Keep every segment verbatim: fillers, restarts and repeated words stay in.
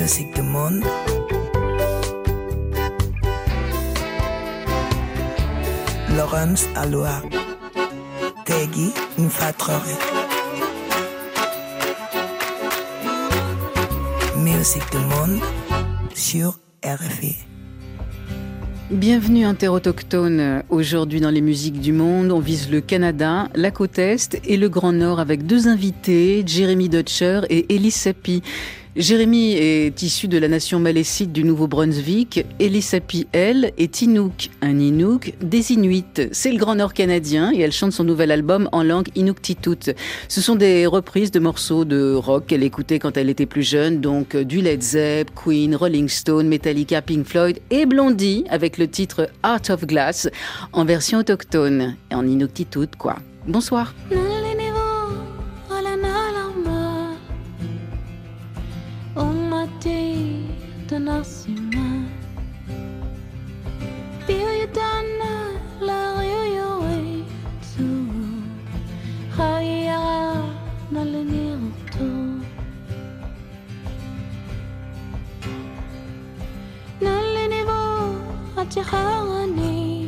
Musique du monde. Laurence Aloha. Tegui Nfatrore. Musique du monde sur R F I. Bienvenue Inter-Autochtone. Aujourd'hui dans les musiques du monde, on vise le Canada, la côte Est et le Grand Nord avec deux invités, Jeremy Dutcher et Ellie Sappi. Jeremy est issu de la nation malécite du Nouveau-Brunswick. Ellie Sappi, elle, est Inuk, un Inuk des Inuits. C'est le Grand Nord canadien et elle chante son nouvel album en langue Inuktitut. Ce sont des reprises de morceaux de rock qu'elle écoutait quand elle était plus jeune, donc du Led Zepp, Queen, Rolling Stone, Metallica, Pink Floyd et Blondie avec le titre Art of Glass en version autochtone et en Inuktitut quoi. Bonsoir. Tanasima Biodana la yoyoe tu Haya nalenirto Nalenivo atihani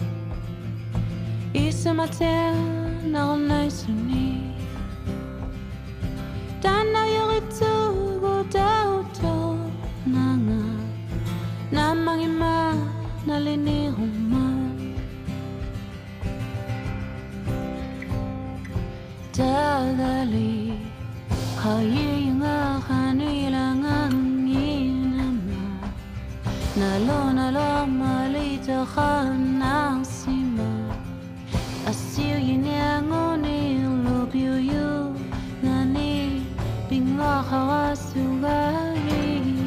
Isamater naronaisuni Dana yoritu godauto Nanga Namangima Nalini Human Tagali Kayi nga Hanila Nganginama Nalo nalo malita Khanasima Asir Yinyangoni Lobyo yu Nani Binga Hawasugari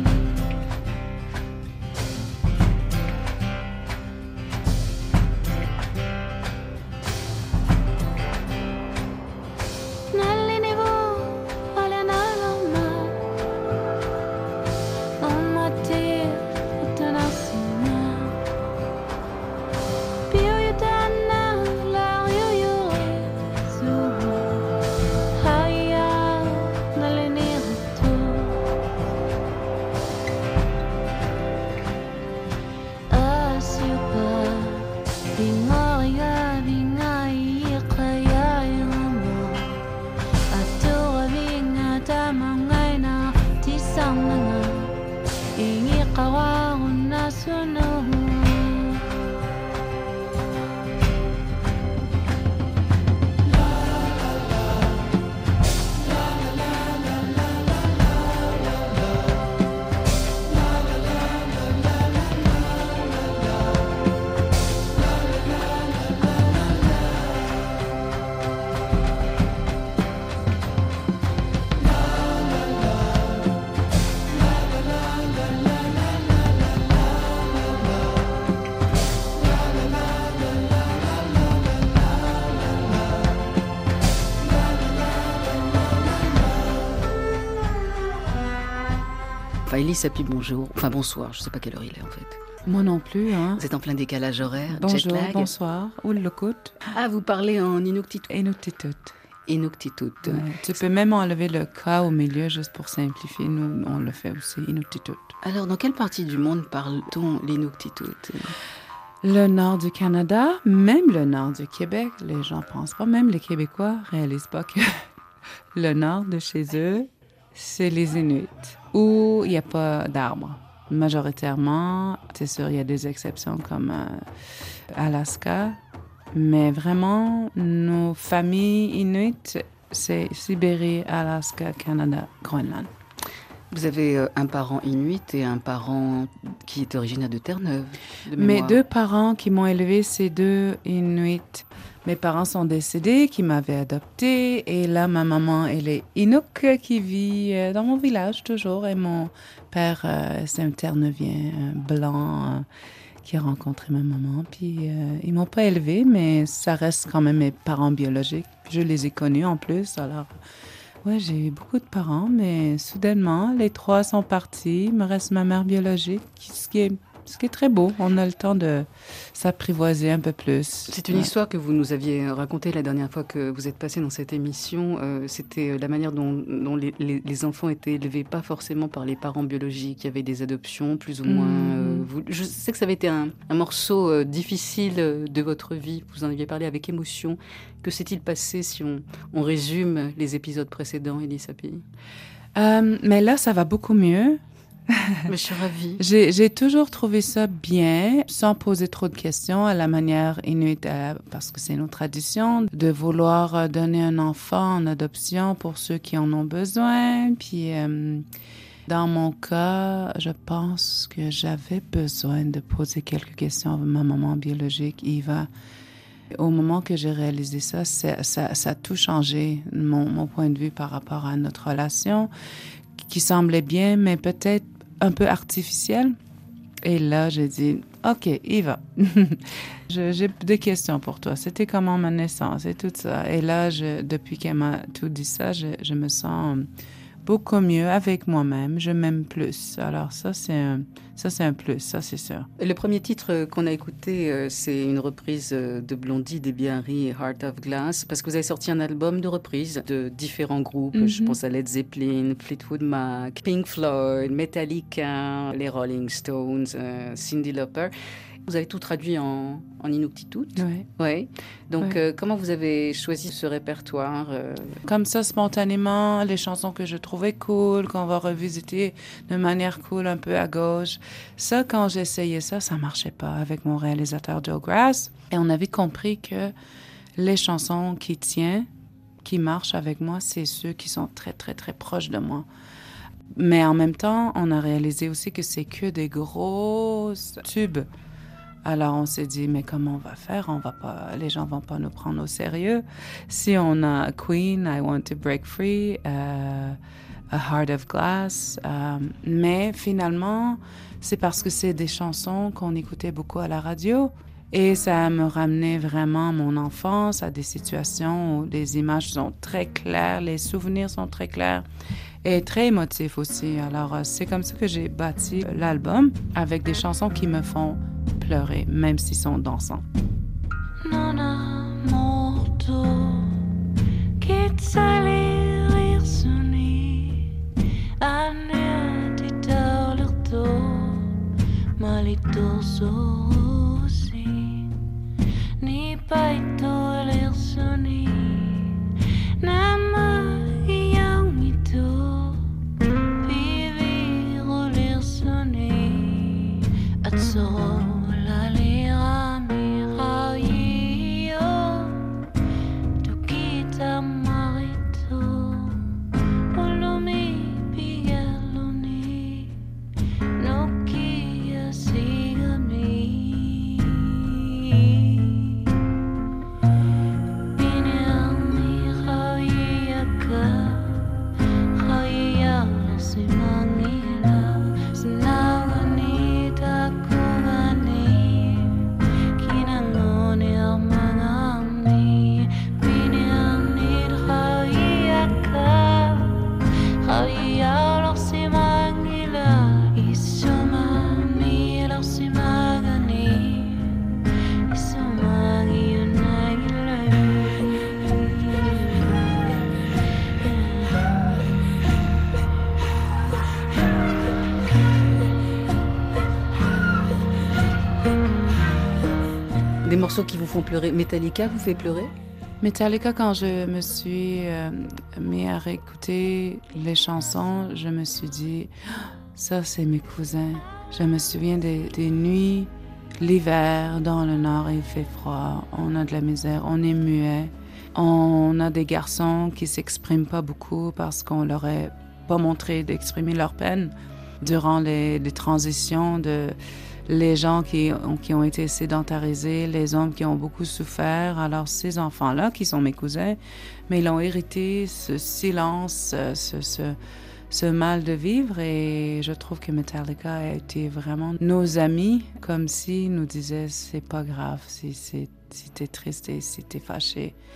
Ellie Sappi, bonjour. Enfin, bonsoir. Je ne sais pas quelle heure il est, en fait. Moi non plus. Hein. Vous êtes en plein décalage horaire, bonjour, jet lag. Bonsoir. Ulukut. Ah, vous parlez en Inuktitut. Inuktitut. Inuktitut. Ouais. Tu peux même enlever le K au milieu, juste pour simplifier. Nous, on le fait aussi, Inuktitut. Alors, dans quelle partie du monde parle-t-on l'Inuktitut ? Le nord du Canada, même le nord du Québec. Les gens pensent pas, même les Québécois réalisent pas que le nord de chez eux, c'est les Inuits, où il n'y a pas d'arbres. Majoritairement, c'est sûr, il y a des exceptions comme euh, Alaska, mais vraiment, nos familles Inuits, c'est Sibérie, Alaska, Canada, Groenland. Vous avez euh, un parent Inuit et un parent qui est originaire de Terre-Neuve. De Mes deux parents qui m'ont élevée, c'est deux Inuits. Mes parents sont décédés, qui m'avaient adoptée. Et là, ma maman, elle est Inuk, qui vit dans mon village toujours. Et mon père, euh, c'est un Terre-Neuvien euh, blanc euh, qui a rencontré ma maman. Puis, euh, ils m'ont pas élevée, mais ça reste quand même mes parents biologiques. Je les ai connus en plus, alors... Ouais, j'ai eu beaucoup de parents, mais soudainement, les trois sont partis. Il me reste ma mère biologique, ce qui est ce qui est très beau. On a le temps de s'apprivoiser un peu plus. C'est une ouais. histoire que vous nous aviez racontée la dernière fois que vous êtes passé dans cette émission. Euh, c'était la manière dont, dont les, les, les enfants étaient élevés, pas forcément par les parents biologiques. Il y avait des adoptions, plus ou moins. Mmh. Euh, vous, je sais que ça avait été un, un morceau euh, difficile de votre vie. Vous en aviez parlé avec émotion. Que s'est-il passé si on, on résume les épisodes précédents, Elissa P? euh, Mais là, ça va beaucoup mieux. Mais je suis ravie. J'ai, j'ai toujours trouvé ça bien, sans poser trop de questions, à la manière inuite, euh, parce que c'est notre tradition, de vouloir donner un enfant en adoption pour ceux qui en ont besoin. Puis, euh, dans mon cas, je pense que j'avais besoin de poser quelques questions à ma maman biologique, Eva. Au moment que j'ai réalisé ça, ça, ça, ça a tout changé, mon, mon point de vue par rapport à notre relation, qui semblait bien, mais peut-être un peu artificielle. Et là, j'ai dit, OK, Eva, je, j'ai des questions pour toi. C'était comment ma naissance et tout ça. Et là, je, depuis qu'elle m'a tout dit ça, je, je me sens beaucoup mieux avec moi-même. Je m'aime plus. Alors ça, c'est un, ça, c'est un plus, ça, c'est sûr. Le premier titre qu'on a écouté, c'est une reprise de Blondie, Debbie Harry et Heart of Glass, parce que vous avez sorti un album de reprises de différents groupes. Mm-hmm. Je pense à Led Zeppelin, Fleetwood Mac, Pink Floyd, Metallica, les Rolling Stones, euh, Cyndi Lauper. Vous avez tout traduit en, en Inuktitut. Oui. Ouais. Donc, ouais. Euh, comment vous avez choisi ce répertoire euh... Comme ça, spontanément, les chansons que je trouvais cool, qu'on va revisiter de manière cool, un peu à gauche. Ça, quand j'essayais ça, ça marchait pas avec mon réalisateur Joe Grass. Et on avait compris que les chansons qui tiennent, qui marchent avec moi, c'est ceux qui sont très, très, très proches de moi. Mais en même temps, on a réalisé aussi que c'est que des gros tubes. Alors, on s'est dit, mais comment on va faire? On va pas, les gens vont pas nous prendre au sérieux. Si on a Queen, I Want to Break Free, uh, A Heart of Glass. Uh, mais finalement, c'est parce que c'est des chansons qu'on écoutait beaucoup à la radio. Et ça me ramenait vraiment à mon enfance, à des situations où les images sont très claires, les souvenirs sont très clairs et très émotifs aussi. Alors, c'est comme ça que j'ai bâti l'album, avec des chansons qui me font pleurer, même s'ils sont dansants. Nona morto, kitsalir suni, ane titarlerto, malito sosi, ni paito lir suni, nama iyang mito, vivir lir suni, at so. Des morceaux qui vous font pleurer. Metallica vous fait pleurer? Metallica, quand je me suis euh, mis à réécouter les chansons, je me suis dit, ça, c'est mes cousins. Je me souviens des, des nuits, l'hiver, dans le nord, il fait froid, on a de la misère, on est muet. On a des garçons qui s'expriment pas beaucoup parce qu'on leur a pas montré d'exprimer leur peine durant les, les transitions de les gens qui ont, qui ont été sédentarisés, les hommes qui ont beaucoup souffert. Alors, ces enfants-là, qui sont mes cousins, mais ils ont hérité ce silence, ce, ce, ce mal de vivre. Et je trouve que Metallica a été vraiment nos amis, comme s'ils nous disaient, c'est pas grave si, c'est, si t'es triste et si t'es fâché.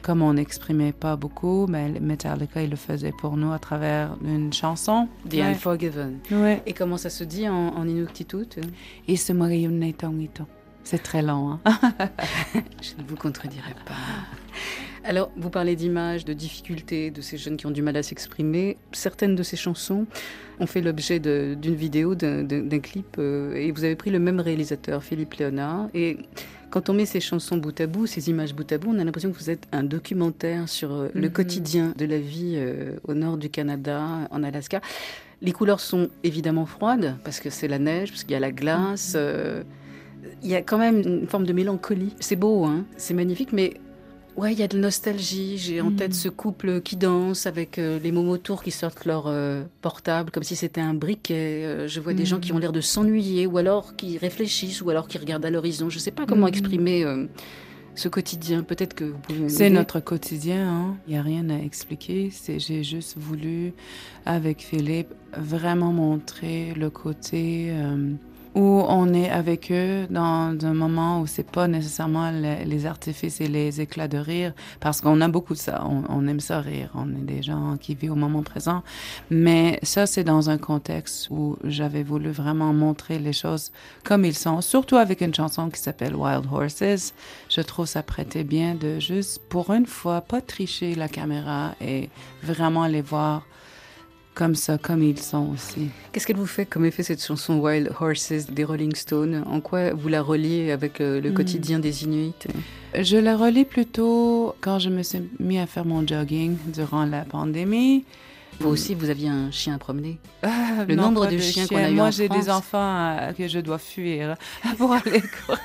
comme on n'exprimait pas beaucoup, mais Metallica, il le faisait pour nous à travers une chanson. The Ouais. Unforgiven. Ouais. Et comment ça se dit en, en Inuktitut? Et ce Mariunneitongito. C'est très long, hein? Je ne vous contredirai pas. Alors, vous parlez d'images, de difficultés, de ces jeunes qui ont du mal à s'exprimer. Certaines de ces chansons ont fait l'objet de- d'une vidéo, d'un, d'un- d'un clip, euh, et vous avez pris le même réalisateur, Philippe Léonard. Et quand on met ces chansons bout à bout, ces images bout à bout, on a l'impression que vous êtes un documentaire sur euh, le Mhm. quotidien de la vie euh, au nord du Canada, en Alaska. Les couleurs sont évidemment froides, parce que c'est la neige, parce qu'il y a la glace. euh, Il y a quand même une forme de mélancolie. C'est beau, hein, c'est magnifique, mais ouais, il y a de nostalgie. J'ai en Mm. tête ce couple qui danse avec euh, les momotours qui sortent leur euh, portable comme si c'était un briquet. Euh, je vois des Mm. gens qui ont l'air de s'ennuyer, ou alors qui réfléchissent, ou alors qui regardent à l'horizon. Je ne sais pas comment Mm. exprimer euh, ce quotidien. Peut-être que vous pouvez C'est m'aider. notre quotidien, hein? Il n'y a rien à expliquer. C'est, j'ai juste voulu, avec Philippe, vraiment montrer le côté euh, où on est avec eux dans un moment où c'est pas nécessairement le- les artifices et les éclats de rire, parce qu'on a beaucoup de ça. On, on aime ça rire. On est des gens qui vivent au moment présent. Mais ça, c'est dans un contexte où j'avais voulu vraiment montrer les choses comme ils sont, surtout avec une chanson qui s'appelle Wild Horses. Je trouve ça prêtait bien de juste, pour une fois, pas tricher la caméra et vraiment les voir comme ça, comme ils sont aussi. Qu'est-ce qu'elle vous fait comme effet, cette chanson Wild Horses des Rolling Stones? En quoi vous la reliez avec euh, le Mm. quotidien des Inuits? Je la relis plutôt quand je me suis mis à faire mon jogging durant la pandémie. Vous aussi, vous aviez un chien à promener. Ah, Le non, nombre pas de chiens qu'on a chiens. eu Moi, en j'ai France. des enfants euh, que je dois fuir pour aller courir.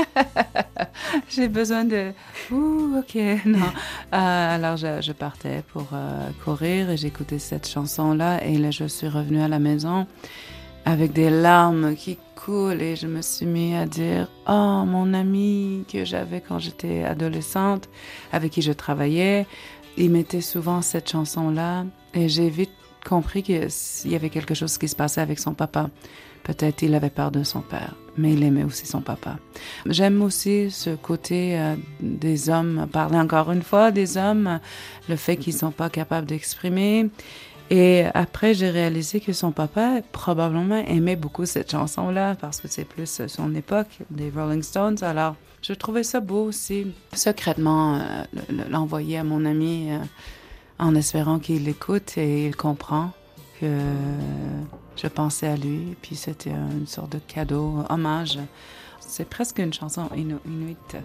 J'ai besoin de... Ouh, OK, non. Euh, alors, je, je partais pour euh, courir et j'écoutais cette chanson-là. Et là, je suis revenue à la maison avec des larmes qui coulent et je me suis mis à dire « Oh, mon ami que j'avais quand j'étais adolescente, avec qui je travaillais, il mettait souvent cette chanson-là. » Et j'ai vite compris qu'il y avait quelque chose qui se passait avec son papa. Peut-être il avait peur de son père, mais il aimait aussi son papa. J'aime aussi ce côté euh, des hommes, parler encore une fois des hommes, le fait qu'ils ne sont pas capables d'exprimer. Et après, j'ai réalisé que son papa probablement aimait beaucoup cette chanson-là parce que c'est plus son époque, des Rolling Stones. Alors, je trouvais ça beau aussi. Secrètement, euh, l'envoyer à mon ami euh, en espérant qu'il l'écoute et il comprend que je pensais à lui. Et puis c'était une sorte de cadeau, hommage. C'est presque une chanson inu- inuite.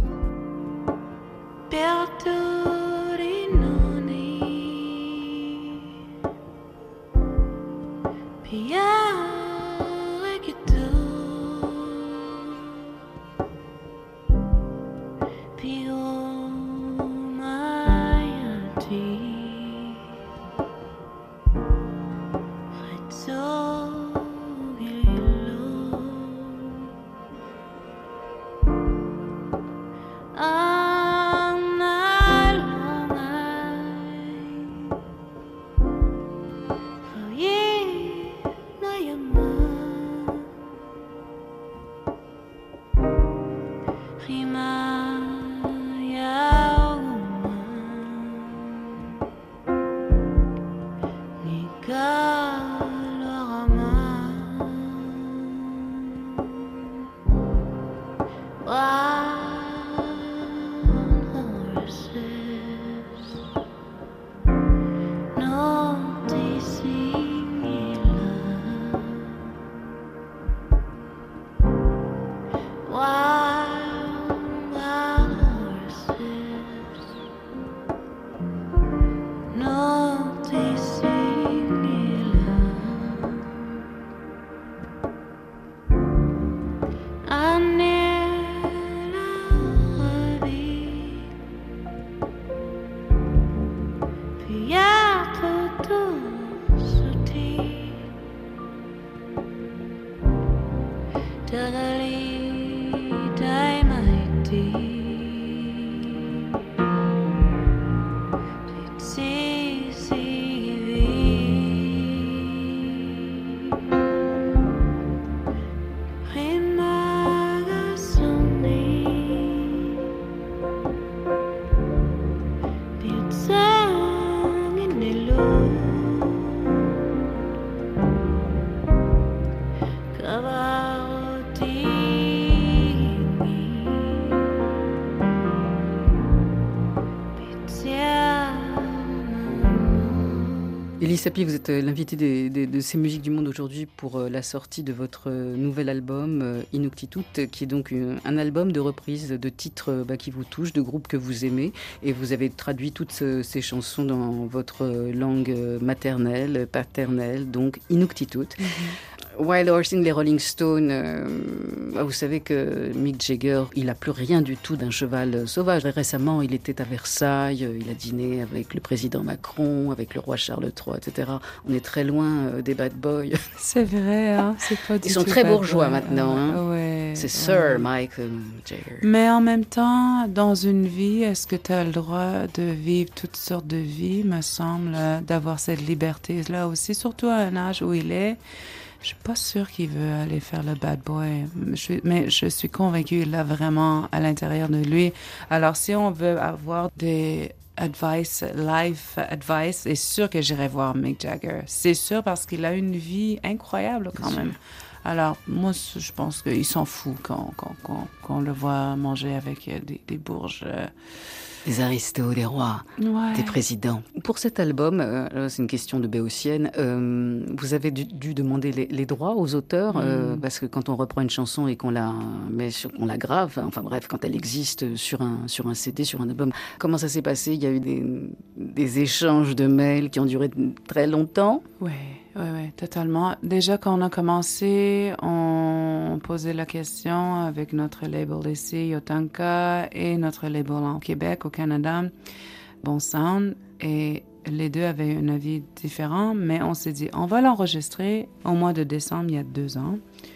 Elie Sapie, vous êtes l'invité des, des, de ces musiques du monde aujourd'hui pour la sortie de votre nouvel album Inuktitut, qui est donc un album de reprises de titres bah, qui vous touchent, de groupes que vous aimez, et vous avez traduit toutes ce, ces chansons dans votre langue maternelle, paternelle, donc Inuktitut. Mm-hmm. Wild Horsing, les Rolling Stones, euh, vous savez que Mick Jagger, il n'a plus rien du tout d'un cheval sauvage. Récemment, il était à Versailles, il a dîné avec le président Macron, avec le roi Charles trois, et cetera. On est très loin euh, des bad boys. C'est vrai, hein, c'est pas du Ils sont tout très bad bourgeois boy. maintenant. Hein. Ouais, c'est ouais. Sir Mick Jagger. Mais en même temps, dans une vie, est-ce que tu as le droit de vivre toutes sortes de vies, me semble, d'avoir cette liberté-là aussi, surtout à un âge où il est. Je suis pas sûre qu'il veut aller faire le bad boy, je suis, mais je suis convaincue qu'il l'a vraiment à l'intérieur de lui. Alors, si on veut avoir des advice, life advice, c'est sûr que j'irai voir Mick Jagger. C'est sûr parce qu'il a une vie incroyable quand même. Alors, moi, je pense qu'il s'en fout quand, quand, quand, quand on le voit manger avec des, des bourges. Euh... Des aristos, des rois, ouais. des présidents. Pour cet album, euh, c'est une question de béotienne, euh, vous avez dû, dû demander les, les droits aux auteurs, mm. euh, parce que quand on reprend une chanson et qu'on la, met sur, qu'on la grave, enfin bref, quand elle existe sur un, sur un C D, sur un album, comment ça s'est passé? Il y a eu des, des échanges de mails qui ont duré très longtemps? Oui. Oui, oui, totalement. Déjà, quand on a commencé, on posait la question avec notre label ici, Yotanka, et notre label en Québec, au Canada, Bon Sound, et les deux avaient un avis différent, mais on s'est dit, on va l'enregistrer au mois de décembre, il y a deux ans.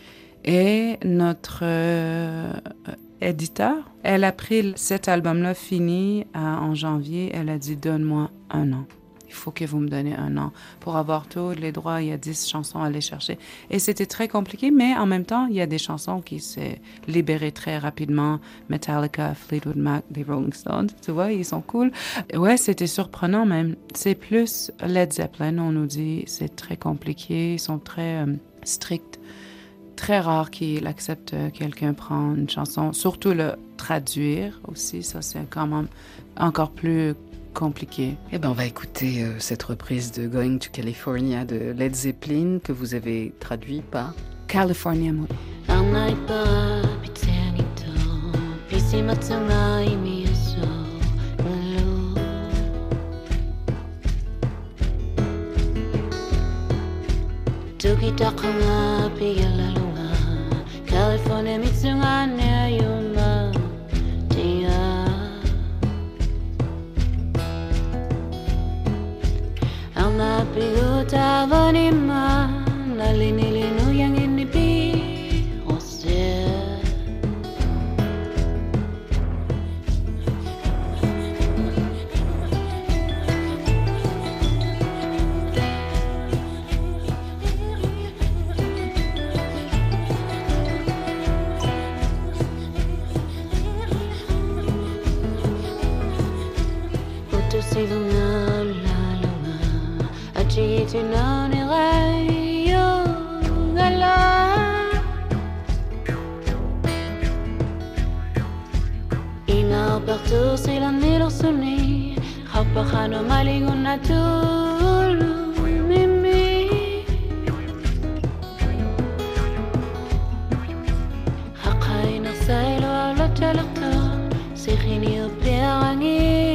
Et notre euh, éditeur, elle a pris cet album-là fini euh, en janvier, elle a dit, donne-moi un an. Il faut que vous me donnez un an pour avoir tous les droits. Il y a dix chansons à aller chercher. Et c'était très compliqué, mais en même temps, il y a des chansons qui s'est libérées très rapidement. Metallica, Fleetwood Mac, les Rolling Stones, tu vois, ils sont cool. Ouais, c'était surprenant même. C'est plus Led Zeppelin, on nous dit, c'est très compliqué, ils sont très euh, stricts. Très rare qu'il accepte que quelqu'un prend une chanson, surtout le traduire aussi, ça c'est quand même encore plus compliqué. Eh ben, on va écouter euh, cette reprise de Going to California de Led Zeppelin que vous avez traduit par California Mood. California mitsunga ne yuma dia Alna piuta vanima nalini linu yang ini bi ose Silunga la lunga achi tinani rayo ngala Ina partout c'est la nilo suni khapahano malinguna tulu mimi Haqaina sailo ala talata sikhini upirangi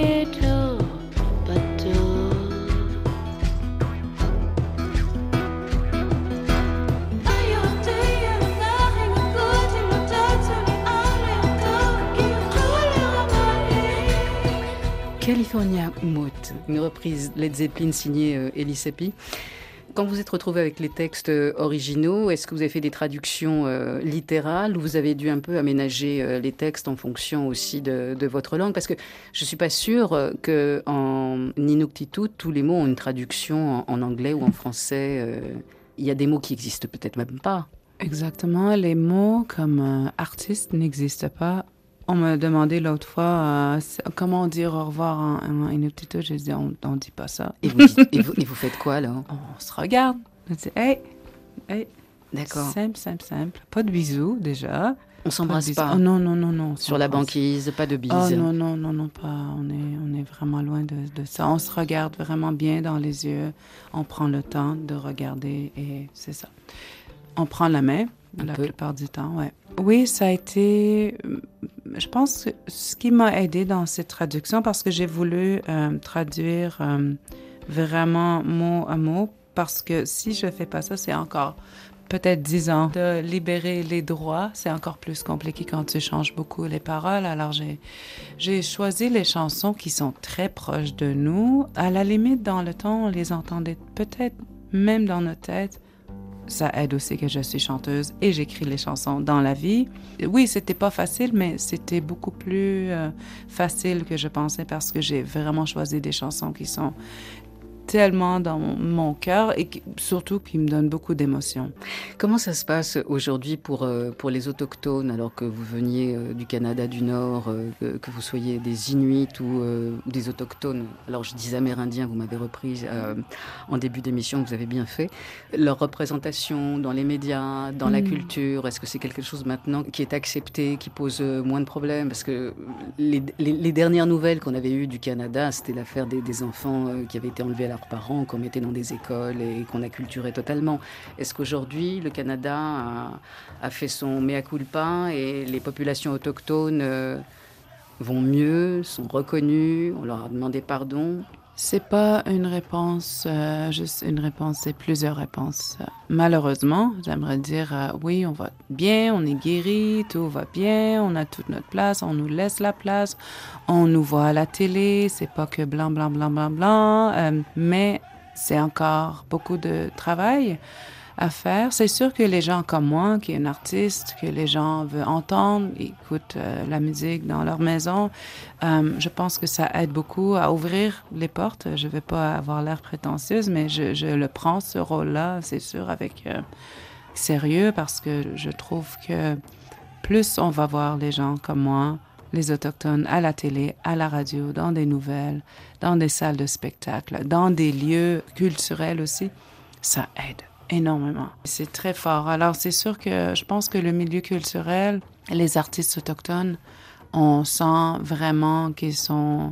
California Mood, une reprise Led Zeppelin signée euh, Elie Sapie. Quand vous êtes retrouvé avec les textes originaux, est-ce que vous avez fait des traductions euh, littérales ou vous avez dû un peu aménager euh, les textes en fonction aussi de, de votre langue? Parce que je ne suis pas sûre qu'en Inuktitut, tous les mots ont une traduction en, en anglais ou en français. Euh, il y a des mots qui existent peut-être même pas. Exactement, les mots comme euh, artiste n'existent pas. On m'a demandé l'autre fois euh, comment dire au revoir en, en Inuktitut. J'ai dit on ne dit pas ça. Et vous, dites, et, vous, et vous faites quoi là? On se regarde. On dit hey, hey. D'accord. Simple, simple, simple. Pas de bisous, déjà. On s'embrasse pas, pas. Oh, non, non, non, non. Sur la banquise, pas de bises. Oh non, non, non, non, pas. On est, on est vraiment loin de, de ça. On se regarde vraiment bien dans les yeux. On prend le temps de regarder et c'est ça. On prend la main Un la peu. plupart du temps, ouais. Oui, ça a été, je pense, que ce qui m'a aidé dans cette traduction, parce que j'ai voulu euh, traduire euh, vraiment mot à mot, parce que si je fais pas ça, c'est encore peut-être dix ans de libérer les droits. C'est encore plus compliqué quand tu changes beaucoup les paroles. Alors, j'ai, j'ai choisi les chansons qui sont très proches de nous. À la limite, dans le temps, on les entendait peut-être même dans notre tête. Ça aide aussi que je suis chanteuse et j'écris les chansons dans la vie. Oui, c'était pas facile, mais c'était beaucoup plus euh, facile que je pensais parce que j'ai vraiment choisi des chansons qui sont tellement dans mon cœur et qui, surtout qui me donnent beaucoup d'émotions. Comment ça se passe aujourd'hui pour, euh, pour les autochtones, alors que vous veniez euh, du Canada du Nord, euh, que, que vous soyez des Inuits ou, euh, ou des autochtones? Alors je dis amérindiens, vous m'avez repris euh, en début d'émission, vous avez bien fait. Leur représentation dans les médias, dans mmh. la culture, est-ce que c'est quelque chose maintenant qui est accepté, qui pose euh, moins de problèmes? Parce que les, les, les dernières nouvelles qu'on avait eues du Canada, c'était l'affaire des, des enfants euh, qui avaient été enlevés à la parents, qu'on mettait dans des écoles et qu'on acculturait totalement. Est-ce qu'aujourd'hui, le Canada a, a fait son mea culpa et les populations autochtones euh, vont mieux, sont reconnues, on leur a demandé pardon? C'est pas une réponse, euh, juste une réponse, c'est plusieurs réponses. Malheureusement, j'aimerais dire euh, oui, on va bien, on est guéri, tout va bien, on a toute notre place, on nous laisse la place, on nous voit à la télé, c'est pas que blanc, blanc, blanc, blanc, blanc, euh, mais c'est encore beaucoup de travail à faire. C'est sûr que les gens comme moi, qui est un artiste, que les gens veulent entendre, écoutent euh, la musique dans leur maison, euh, je pense que ça aide beaucoup à ouvrir les portes. Je ne vais pas avoir l'air prétentieuse, mais je, je le prends, ce rôle-là, c'est sûr, avec euh, sérieux, parce que je trouve que plus on va voir les gens comme moi, les Autochtones, à la télé, à la radio, dans des nouvelles, dans des salles de spectacle, dans des lieux culturels aussi, ça aide énormément. C'est très fort. Alors, c'est sûr que je pense que le milieu culturel, les artistes autochtones, on sent vraiment qu'ils sont...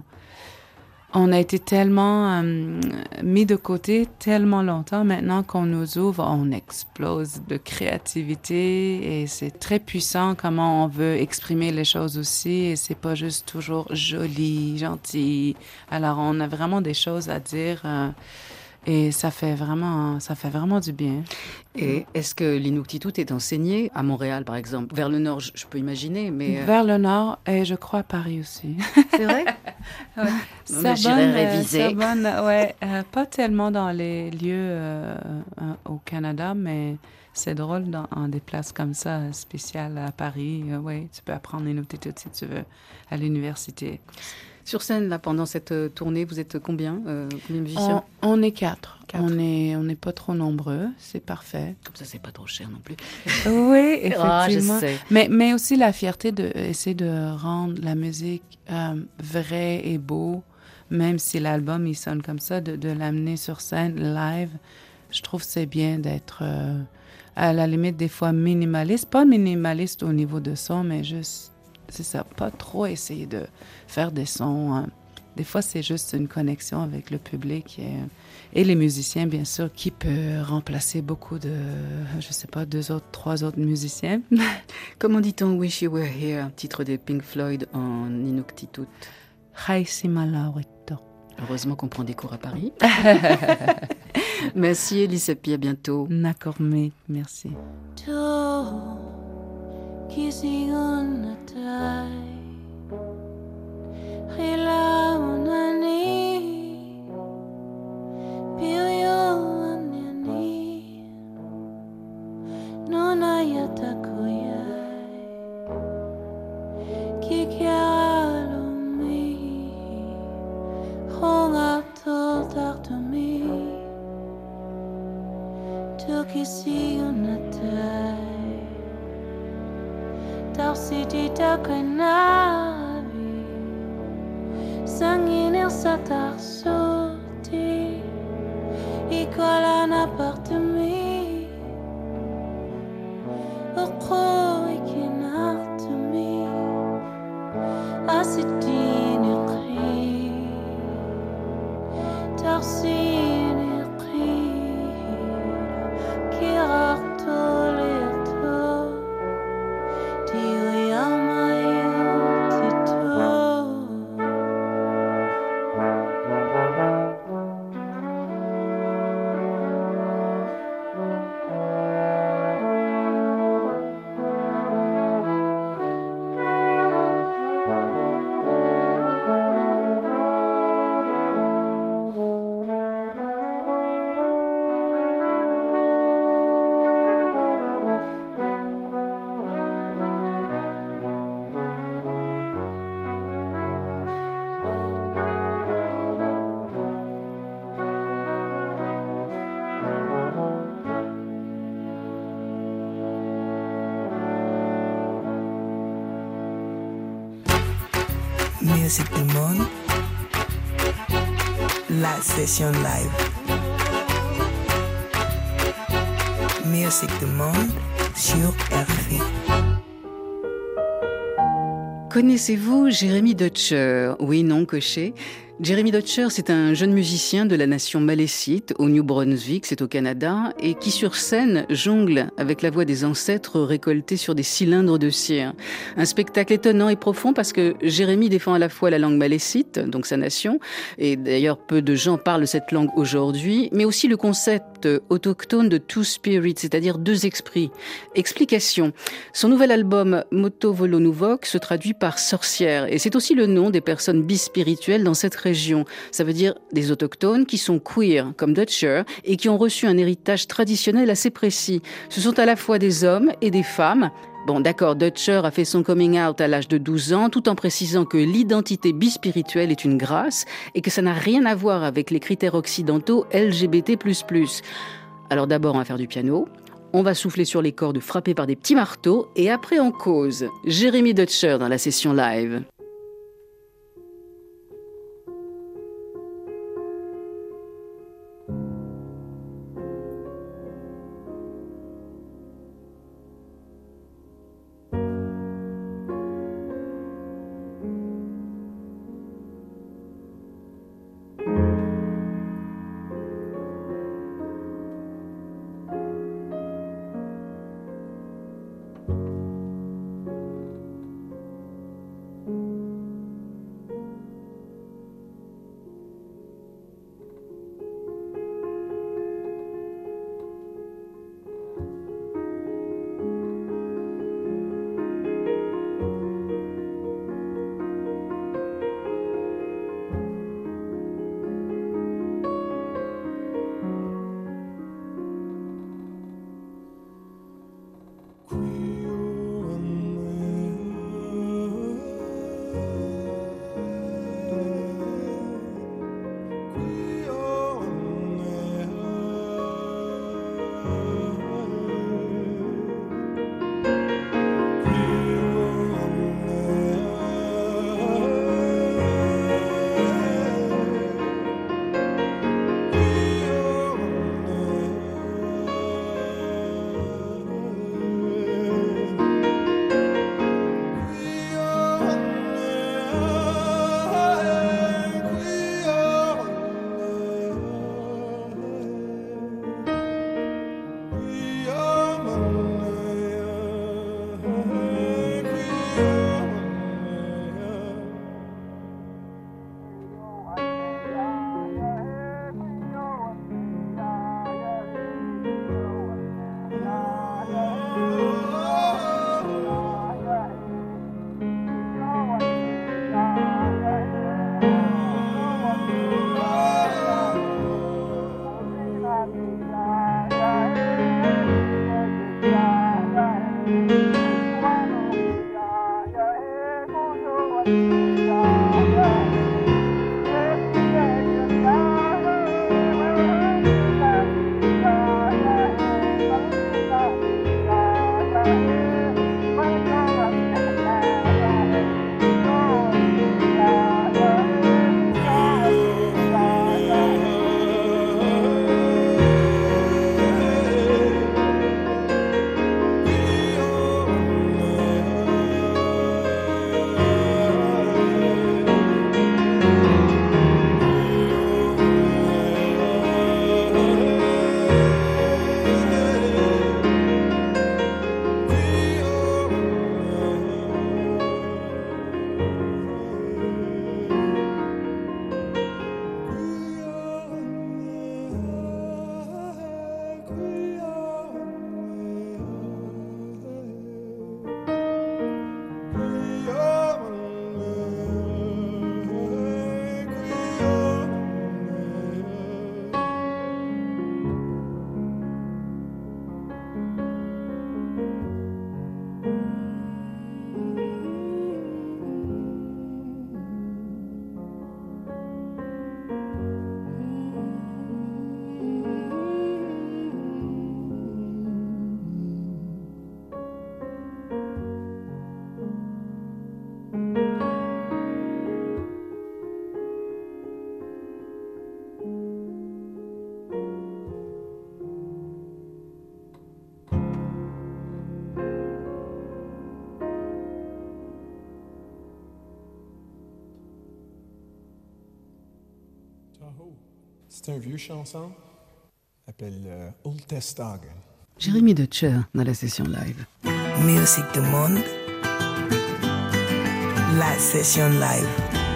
On a été tellement euh, mis de côté tellement longtemps. Maintenant qu'on nous ouvre, on explose de créativité et c'est très puissant comment on veut exprimer les choses aussi. Et c'est pas juste toujours joli, gentil. Alors, on a vraiment des choses à dire... Euh, Et ça fait vraiment, ça fait vraiment du bien. Et est-ce que l'Inuktitut est enseigné à Montréal, par exemple? Vers le nord, je, je peux imaginer, mais... Vers le nord, et je crois à Paris aussi. C'est vrai? Ouais. Sorbonne, j'irai réviser. Euh, Sorbonne, ouais, euh, pas tellement dans les lieux euh, euh, au Canada, mais c'est drôle dans en des places comme ça, spéciales à Paris. Euh, ouais, tu peux apprendre l'Inuktitut si tu veux, à l'université. Sur scène, là, pendant cette tournée, vous êtes combien, euh, combien de musiciens? On, on est quatre. Quatre. On est, on n'est pas trop nombreux, c'est parfait. Comme ça, c'est pas trop cher non plus. Oui, effectivement. Ah, je sais. Mais, mais aussi la fierté d'essayer de, de rendre la musique euh, vraie et beau, même si l'album, il sonne comme ça, de, de l'amener sur scène, live. Je trouve que c'est bien d'être, euh, à la limite, des fois minimaliste. Pas minimaliste au niveau de son, mais juste... C'est ça, pas trop essayer de faire des sons. Hein. Des fois, c'est juste une connexion avec le public et, et les musiciens, bien sûr, qui peut remplacer beaucoup de, je sais pas, deux autres, trois autres musiciens. Comment dit-on « Wish You Were Here », titre des Pink Floyd en Inuktitut? Haisimalaweto. Heureusement qu'on prend des cours à Paris. Merci Elissapi, à bientôt. Nakormé, merci. Kissing on the tie, Hila on a knee, Pilio on your knee, Nona yatakoya, Kikialo me, Honga told to me, to kissing on the tie. Tarsiti takanavi sanguinaire sa tarsoti Ikola n'apporte-mi kirartolirto tiuiamayutito. Musique du monde, la session live. Musique du monde sur R F I. Connaissez-vous Jeremy Dutcher? Oui, non, coché. Jeremy Dutcher, c'est un jeune musicien de la nation malécite, au New Brunswick, c'est au Canada, et qui sur scène jongle avec la voix des ancêtres récoltés sur des cylindres de cire. Un spectacle étonnant et profond parce que Jeremy défend à la fois la langue malécite, donc sa nation, et d'ailleurs peu de gens parlent cette langue aujourd'hui, mais aussi le concept autochtone de two spirits, c'est-à-dire deux esprits. Explication. Son nouvel album Moto Volo Nuvok se traduit par sorcière, et c'est aussi le nom des personnes bispirituelles dans cette région. Ça veut dire des autochtones qui sont queer, comme Dutcher, et qui ont reçu un héritage traditionnel assez précis. Ce sont à la fois des hommes et des femmes. Bon, d'accord, Dutcher a fait son coming out à l'âge de douze ans, tout en précisant que l'identité bispirituelle est une grâce et que ça n'a rien à voir avec les critères occidentaux L G B T plus plus. Alors d'abord, on va faire du piano. On va souffler sur les cordes frappées par des petits marteaux et après on cause. Jeremy Dutcher dans la session live. Thank you. C'est une vieille chanson. Elle s'appelle euh, Ultestagen. Jérémy Dutcher dans la session live. Musique du monde. La session live.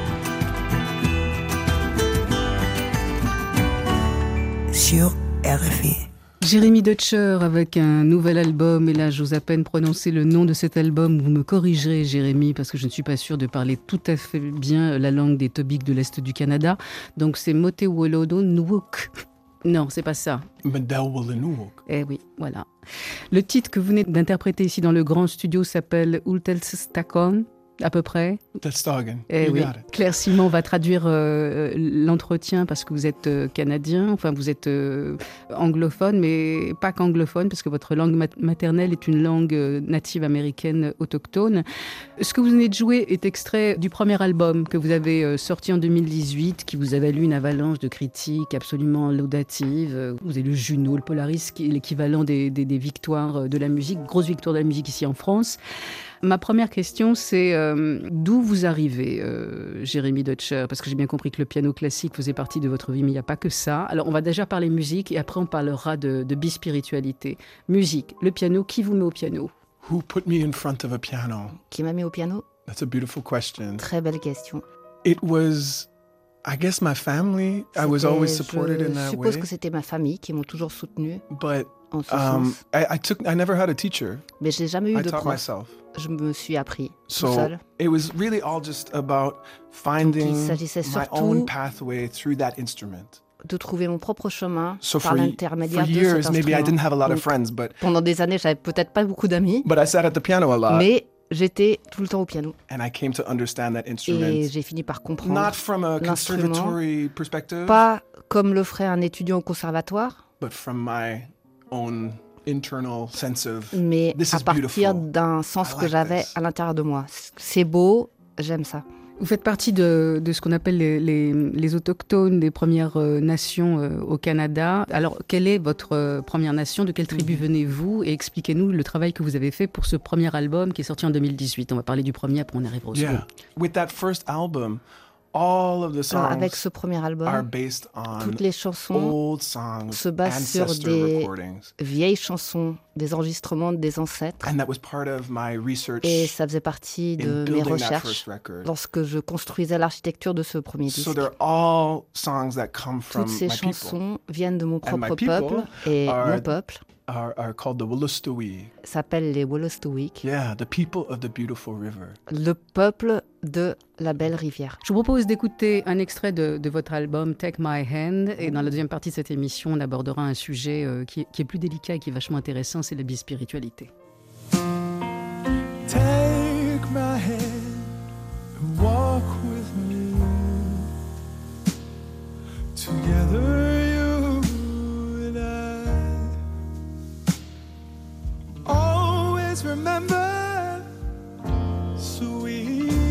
Sur R F I. Jérémy Dutcher avec un nouvel album, et là j'ose à peine prononcer le nom de cet album, vous me corrigerez Jérémy parce que je ne suis pas sûre de parler tout à fait bien la langue des Tobiques de l'Est du Canada, donc c'est Motewolodo Nuuk. Non, c'est pas ça. Medewolonuok. Eh oui, voilà. Le titre que vous venez d'interpréter ici dans le grand studio s'appelle Ultelstakon, à peu près. Ultestagen. Eh You oui. got it. Claire Simon va traduire euh, l'entretien parce que vous êtes euh, canadien, enfin vous êtes euh, anglophone, mais pas qu'anglophone parce que votre langue mat- maternelle est une langue euh, native américaine autochtone. Ce que vous venez de jouer est extrait du premier album que vous avez euh, sorti en deux mille dix-huit, qui vous a valu une avalanche de critiques absolument laudatives. Euh, Vous avez le Juno, le Polaris, qui est l'équivalent des, des, des victoires de la musique, grosse victoire de la musique ici en France. Ma première question, c'est euh, d'où vous arrivez, euh, Jérémy Dutcher? Parce que j'ai bien compris que le piano classique faisait partie de votre vie, mais il n'y a pas que ça. Alors, on va déjà parler musique et après, on parlera de, de bispiritualité. Musique, le piano, qui vous met au piano? Who put me in front of a piano? Qui m'a mis au piano? That's a beautiful question. Très belle question. It was, I guess, my family. I was C'était- always supported in Je that suppose way. que c'était ma famille qui m'ont toujours soutenu But en ce um, sens. I, I took, I never had a teacher. Mais je n'ai jamais eu I de taught prof. myself. Je me suis appris tout So seul. it was really all just about finding s'agissait my surtout- own pathway through that instrument. De trouver mon propre chemin So par for, y- l'intermédiaire for de cet years, maybe I instrument. didn't have a lot of Donc, friends, but pendant des années, j'avais peut-être pas beaucoup d'amis, but I sat at the piano a lot, mais j'étais tout le temps au piano. and I came to understand that Et instrument j'ai fini par comprendre, not from a l'instrument, conservatory perspective, pas comme le ferait un étudiant au conservatoire, but from my own internal sense of mais This à is partir beautiful. d'un sens I que like j'avais this. à l'intérieur de moi. C'est beau, j'aime ça. Vous faites partie de, de ce qu'on appelle les, les, les autochtones des Premières euh, Nations euh, au Canada. Alors, quelle est votre euh, Première Nation? De quelle tribu venez-vous? Et expliquez-nous le travail que vous avez fait pour ce premier album qui est sorti en deux mille dix-huit. On va parler du premier, après on arrivera au second. yeah. With that first album, all of the songs Alors, avec ce premier are album, based on toutes les chansons, old songs, se basent sur ancestor des- recordings, vieilles chansons, des enregistrements des ancêtres. and that was part of my research Et ça faisait partie in de mes building that recherches first record. lorsque je construisais l'architecture de ce premier disque. So they're all songs that come from Toutes ces my people, chansons viennent de mon And my propre people peuple, et are- mon peuple are, are called the Wolastoqey. s'appelle les Wolastoqey, Yeah, the people of the beautiful river. le peuple de la belle rivière. Je vous propose d'écouter un extrait de, de votre album Take My Hand. Et dans la deuxième partie de cette émission, on abordera un sujet euh, qui, est, qui est plus délicat et qui est vachement intéressant, c'est la bispiritualité. Take my hand and walk with me. Together, you and I. Always remember, sweetheart,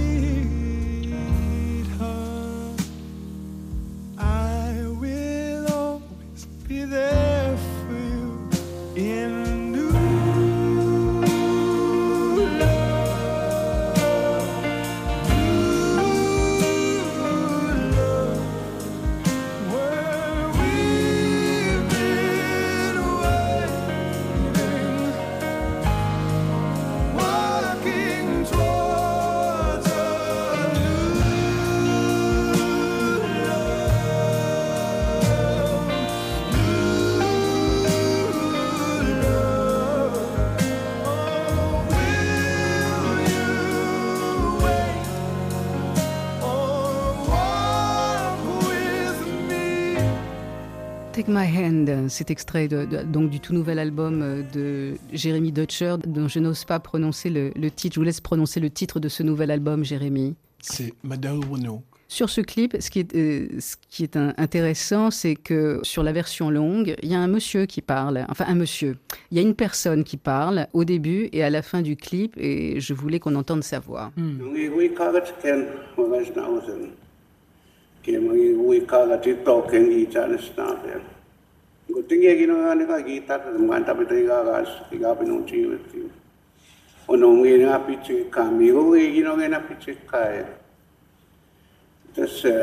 I will always be there for you in new Take My Hand, cet extrait de, de- donc du tout nouvel album euh, de Jérémy Dutcher, dont je n'ose pas prononcer le, le titre. Je vous laisse prononcer le titre de ce nouvel album, Jérémy. C'est Medewolonuok. Sur ce clip, ce qui est, euh, ce qui est un- intéressant, c'est que sur la version longue, il y a un monsieur qui parle, enfin un monsieur, il y a une personne qui parle au début et à la fin du clip, et je voulais qu'on entende sa voix. Ngi hui kaga ken wagas na usen. Ke mangi hui kaga tito ken i chana snape. Go tinge gino ngani ka gitar manta betai gagas tiga pinu chi weti. Ono ngi na piche kami go ngi gino ngena piche kai. Das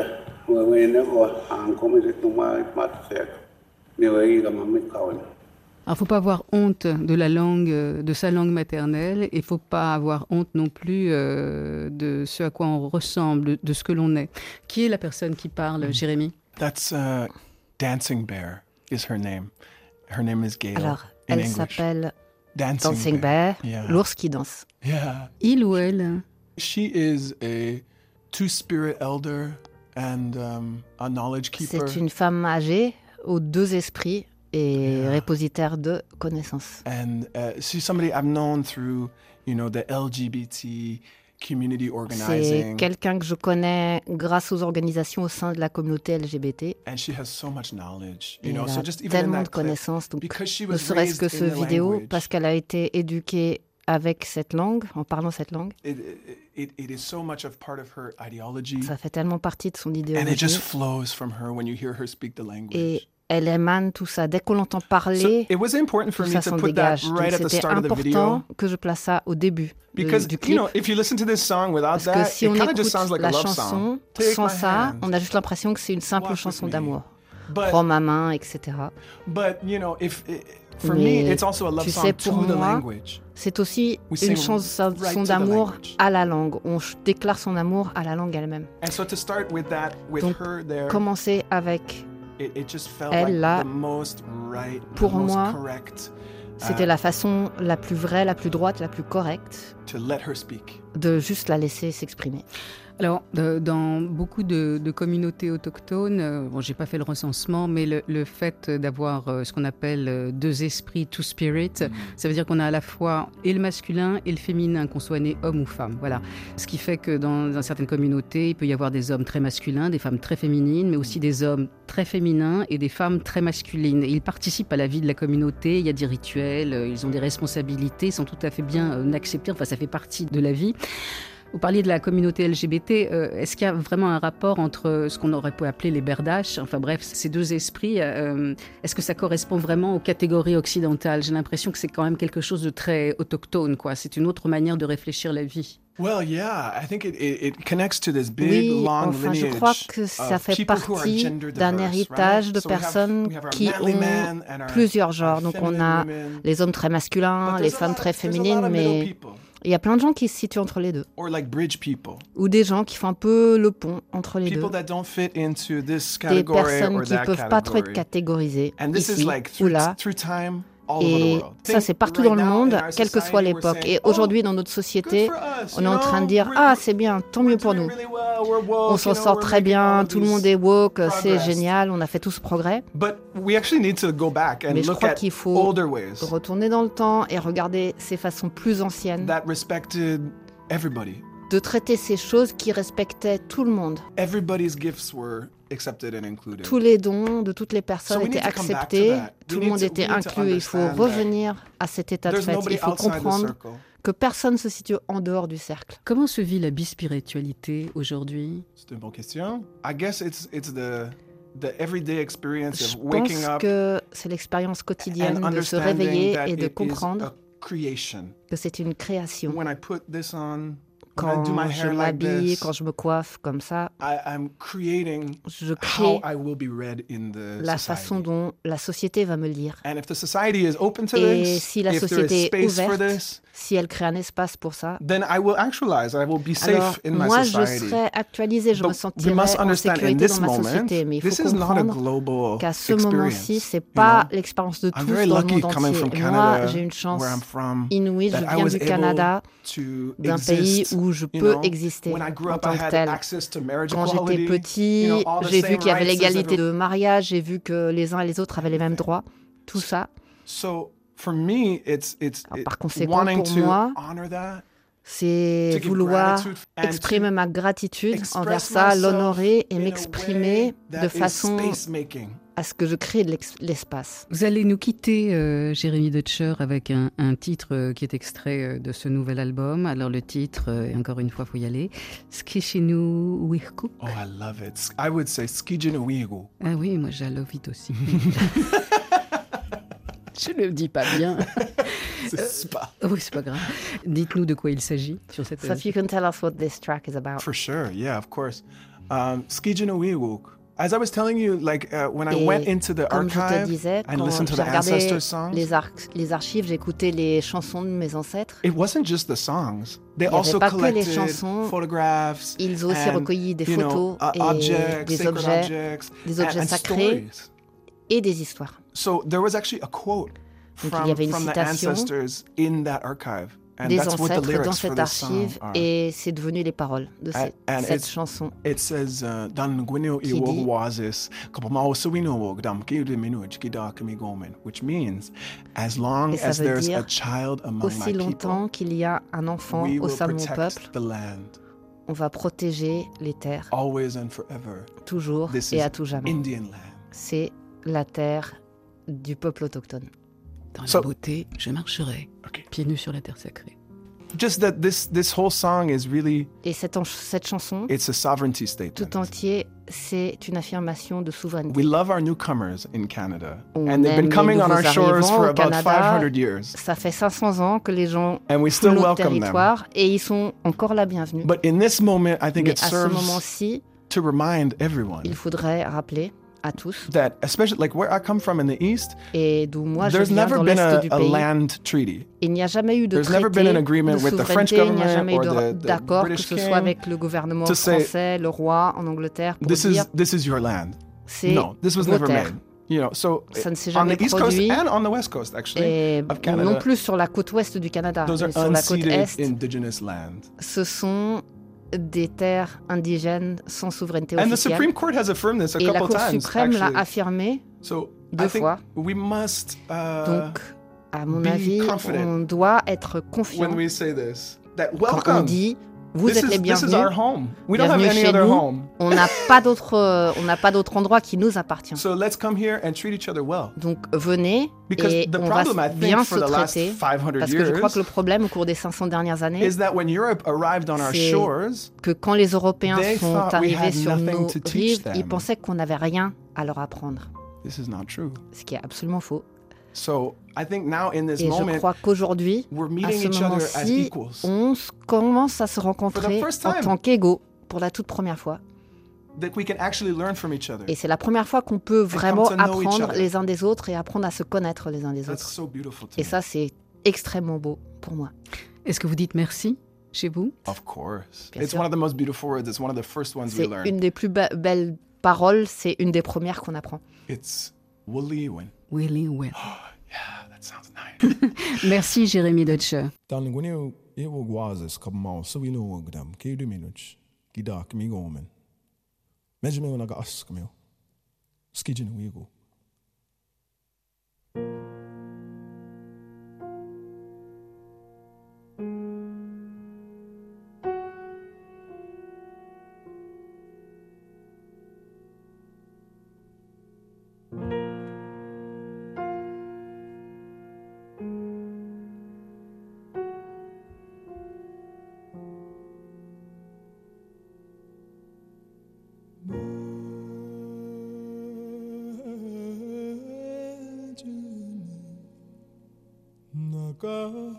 Wa we ne ko an ko me tu ma ma se. Ne we ga ma me ka wa. Alors, faut pas avoir honte de la langue, euh, de sa langue maternelle, et faut pas avoir honte non plus euh, de ce à quoi on ressemble, de ce que l'on est. Qui est la personne qui parle, Jérémy? That's uh, Dancing Bear is her name. Her name is Gail. Alors, in elle English. s'appelle Dancing, Dancing Bear, Yeah. l'ours qui danse. Yeah. Il ou elle? She is a two-spirit elder and um, a knowledge keeper. C'est une femme âgée aux deux esprits et Yeah. répositaire de connaissances. And uh, she's somebody I've known through, you know, the L G B T community C'est organizing. quelqu'un que je connais grâce aux organisations au sein de la communauté L G B T. And she has so much knowledge, you Et know. elle So a just even in tellement that de clip, connaissances. Donc, because she ne was serait-ce que raised ce in the vidéo, language, parce qu'elle a été éduquée avec cette langue, en parlant cette langue, it, it, it is so much of part of her ideology, ça fait tellement partie de son and it idéologie. just flows from her when you hear her speak the language. Et elle émane tout ça. Dès qu'on l'entend So parler, it was important for tout me ça to s'en put that dégage. Donc right at the c'était start of the video, important que je place ça au début de- because du you clip. know, if you listen to this song without Parce que that, si it on kind of écoute just sounds like a la love chanson song. Take sans my ça, hand. on a juste l'impression que c'est une simple Walk with chanson me. d'amour. But Prends ma main, et cetera. but you know, if it, for Mais me, it's also a love tu song sais, to pour the moi, language. C'est aussi We sing une chanson right to the d'amour language. à la langue. On ch- déclare son amour à la langue elle-même. And so to start with that, with Donc, her there, Commencer avec, it, it just felt elle, like là, the most right, pour the most moi, correct c'était uh, la façon la plus vraie, la plus droite, la plus correcte to let her speak. de juste la laisser s'exprimer. Alors, euh, dans beaucoup de, de communautés autochtones, euh, bon, j'ai pas fait le recensement, mais le, le fait d'avoir euh, ce qu'on appelle euh, deux esprits, two spirit, ça veut dire qu'on a à la fois et le masculin et le féminin, qu'on soit né homme ou femme. Voilà. Ce qui fait que dans, dans certaines communautés, il peut y avoir des hommes très masculins, des femmes très féminines, mais aussi des hommes très féminins et des femmes très masculines. Et ils participent à la vie de la communauté, il y a des rituels, euh, ils ont des responsabilités, ils sont tout à fait bien euh, acceptés, enfin ça fait partie de la vie. Vous parliez de la communauté L G B T. Euh, est-ce qu'il y a vraiment un rapport entre ce qu'on aurait pu appeler les berdaches, enfin bref, ces deux esprits, euh, est-ce que ça correspond vraiment aux catégories occidentales? J'ai l'impression que c'est quand même quelque chose de très autochtone, quoi. C'est une autre manière de réfléchir la vie. Well, yeah, I think it, it, it connects to this big, Oui, long enfin, je lineage crois que ça of fait people who are partie gender d'un diverse, héritage right? de So we have- personnes we have our qui manly ont men and our- plusieurs our genres. Donc on feminine a women. les hommes très masculins, But les there's a femmes lot- très there's a lot féminines, of middle mais people, il y a plein de gens qui se situent entre les deux. or like bridge people, Ou des gens qui font un peu le pont entre les deux. people that don't fit into this Des category personnes or qui that ne peuvent pas trop être category. catégorisées And this ici is like ou through, là. through time, all over the Et world. ça, Think c'est partout right dans le now monde, in our quelle que soit society, we're l'époque. saying, Et oh, aujourd'hui, dans notre good société, for us, on you est en train de know, dire « we're- Ah, c'est bien, tant mieux we're pour doing nous. really well, we're woke, On s'en you know, sort we're très making all bien, of tout le these monde est woke, c'est progress. génial, on a fait tout ce progrès. » But we actually need to go back and Mais je look crois at qu'il faut older ways retourner dans le temps et regarder ces façons plus anciennes that respected everybody. de traiter ces choses qui respectaient tout le monde. Everybody's gifts were accepted and included. Tous les dons de toutes les personnes So we need étaient to come back to acceptés, that. We tout le need monde to- était we need to inclus. Il faut understand that revenir à cet état de There's fait. nobody Il faut outside the comprendre circle. que personne ne se situe en dehors du cercle. Comment se vit la bispiritualité aujourd'hui? C'est une bonne question. I guess it's it's the the everyday experience Je of waking pense up que c'est l'expérience and quotidienne de se understanding réveiller that et de it is comprendre a creation. que c'est une création. When I put this on, Quand when I do my je hair like m'habille, this, quand je me coiffe comme ça, I, I'm creating je how crée I will be read in the la society. façon dont la société va me lire. And if the society is open to Et this, si la if there société is est space for ouverte, this, si elle crée un espace pour ça, then I will actualize. I will be alors safe in my moi je society. serai actualisée, je But me we sentirai must en understand in sécurité this dans ma moment, société. Mais il this faut is not a comprendre global qu'à ce experience. moment-ci, c'est you pas know? l'expérience de tous I'm very dans le lucky monde coming entier. from Et moi, Canada, j'ai une chance where I'm from, inouïe, that je I viens was du able Canada, to d'un pays exist, où je you peux know. exister When I grew en up, tant I que had tel. access to marriage Quand j'étais equality, petit, you know, all the j'ai vu same qu'il y avait rights as l'égalité everyone. de mariage, j'ai vu que les uns et les autres avaient les mêmes droits, tout ça. So for me, it's it's Alors, it- par conséquent, wanting pour to moi, honor that, c'est to give vouloir gratitude and exprimer to ma gratitude express envers ça, myself l'honorer et in a m'exprimer way that de is façon space-making. à ce que je crée de l'ex- l'espace. Vous allez nous quitter, euh, Jérémy Dutcher, avec un, un titre euh, qui est extrait euh, de ce nouvel album. Alors le titre, euh, et encore une fois, il faut y aller, Skishinu Wihku. Oh, I love it. I would say Skijinu Wigo. Ah oui, moi j'ai love it aussi. Je ne le dis pas bien. C'est pas. Oui, c'est pas grave. Dites-nous de quoi il s'agit sur cette So if you can tell us what this track is about. For sure, yeah, of course. Um, Skijino Wiwuk. As I was telling you, like uh, when I Et went into the comme je te archive disais, and quand listened to j'ai the regardé ancestor songs, les, ar- les archives, j'écoutais les chansons de mes ancêtres. it wasn't just the songs. They Il y avait also pas que les collected chansons. photographs. Ils ont aussi and, recueilli des you know, photos uh, et objects, des sacred objets, objects, des and- objets and sacrés stories. et des histoires. So there was actually a quote Donc, from, il y avait une from the citation ancestors in that archive. And des that's what the ancêtres dans lyrics for cette this song archive are. et c'est devenu les paroles de And- cette, and cette it's- chanson. It says, uh, Dan gwinio Qui iwog dit- wazis, kapamao sawino wog dam kiude minuj kidakami gomen, which means, as long Et ça as veut there's dire, a child among my Aussi longtemps people, qu'il y a un enfant we au will sein de mon protect peuple, the land, on va protéger les terres, always and forever. toujours This et is à tout jamais. Indian land. C'est la terre du peuple autochtone. Dans So- la beauté, je marcherai, Okay. pieds nus sur la terre sacrée. Just that this this whole song is really, Et cette, en- cette chanson, it's a sovereignty statement. tout entier, c'est une affirmation de souveraineté. We love our newcomers in Canada, On and they've aime been les coming on our nouveaux shores arrivants for au about Canada. five hundred years, Ça fait cinq cents ans que les gens and we foutent still notre welcome them. territoire et ils sont encore la bienvenue. But in this moment, I think Mais it à ce serves moment-ci, to remind everyone il faudrait rappeler à tous, that, especially like where I come from in the East, et d'où moi je there's viens never dans been l'Est a, du a pays, land treaty. il n'y a jamais eu de There's never been traité an agreement de with the French souveraineté, il n'y a government jamais eu or de- the- the d'accord, que British ce king soit avec le gouvernement to say, français, le roi en Angleterre, pour This dire is this is your land. c'est No, this was vos never terres. made. You know, so Ça ne s'est on jamais the East produit. Coast and on the West Coast, actually, Et of Canada, non plus sur la côte ouest du Canada, those mais are sur la côte unceded est, indigenous land. ce sont des terres indigènes sans souveraineté And the officielle. Supreme Court has affirmed this a Et la couple Cour times, suprême l'a actually. affirmé. So deux I think fois. we must, uh, Donc, à mon be avis, confident on doit être confiant when we say this, that quand on welcome. dit vous This êtes is, les this is bienvenus. our home. We don't have Bienvenue any chez other nous. home. On n'a pas d'autre, euh, on n'a pas d'autre endroit qui nous appartient. So let's come here and treat each other well. Donc venez Because et the on va problem, I think, bien for se the last traiter. five hundred Parce que je crois years que le problème au cours des cinq cents dernières années, is that when Europe arrived on our c'est shores, que quand les Européens they sont thought we arrivés had sur nothing nos to teach rives, them. ils pensaient qu'on n'avait rien à leur apprendre, this is not true. ce qui est absolument faux. So I think now in this Et je moment, crois qu'aujourd'hui, we're à meeting ce each other as moment-ci, equals. on s- commence à se rencontrer first en time. tant qu'égaux pour la toute première fois. That we can actually learn from each other. Et c'est la première fois qu'on peut come vraiment to know each apprendre other. les uns des autres et apprendre à se connaître les uns des That's autres. so beautiful to Et me. ça, c'est extrêmement beau pour moi. Est-ce que vous dites merci chez vous? Of course. Bien It's sûr. one of the most beautiful words. It's one of the first ones we C'est learn. une des plus be- belles paroles, c'est une des premières qu'on apprend. It's Waliwin. Willy Well. Yeah, that sounds nice. Merci Jérémy Dutcher. Dan gwinio iwog wazis kapamao sawino wog dam kiude minuj kidakami gomen. Mejme wanaga askamio. Skijino wigo. Naga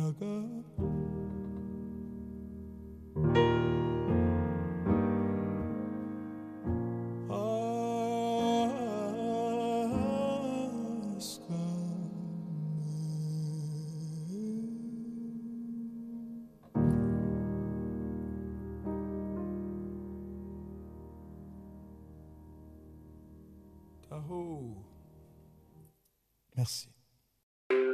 Gaga. Merci.